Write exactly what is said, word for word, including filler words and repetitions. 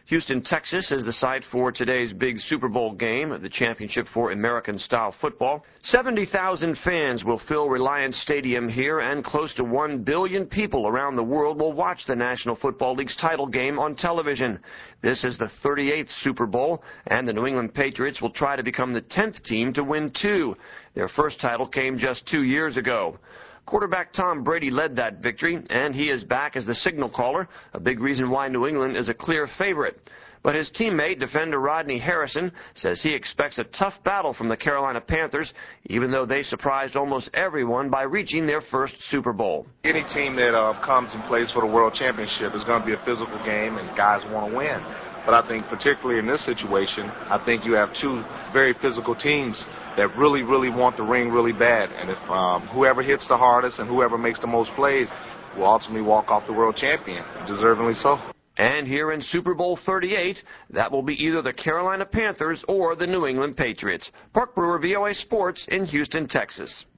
Houston, Texas is the site for today's big Super Bowl game, the championship for American-style football. seventy thousand fans will fill Reliance Stadium here, and close to one billion people around the world will watch the National Football League's title game on television. This is the thirty-eighth Super Bowl, and the New England Patriots will try to become the tenth team to win two. Their first title came just two years ago. Quarterback Tom Brady led that victory, and he is back as the signal caller, a big reason why New England is a clear favorite. But his teammate, defender Rodney Harrison, says he expects a tough battle from the Carolina Panthers, even though they surprised almost everyone by reaching their first Super Bowl. Any team that uh, comes and plays for the World Championship is going to be a physical game, and guys want to win. But I think particularly in this situation, I think you have two very physical teams that really, really want the ring really bad. And if um, whoever hits the hardest and whoever makes the most plays will ultimately walk off the world champion, deservingly so. And here in Super Bowl thirty-eight, that will be either the Carolina Panthers or the New England Patriots. Park Brewer, V O A Sports in Houston, Texas.